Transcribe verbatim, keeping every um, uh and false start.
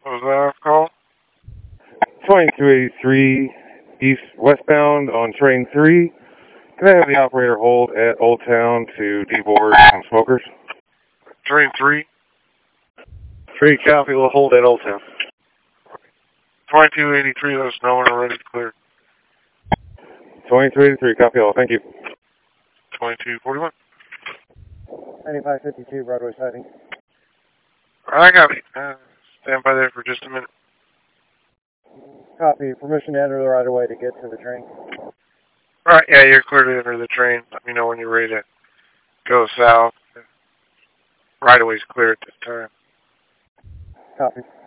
What was that call? twenty-two eighty-three east westbound on train three. Can I have the operator hold at Old Town to deboard some smokers? Train three? Three copy will hold at Old Town. twenty-two eighty-three, let us know when we're ready to clear. twenty-two eighty-three, copy all. Thank you. twenty-two forty-one. ninety-five fifty-two, Broadway sighting. I got it. Uh, stand by there for just a minute. Copy. Permission to enter the right of way to get to the train. All right, yeah, you're clear to enter the train. Let me know when you're ready to go south. Right away's clear at this time. Copy.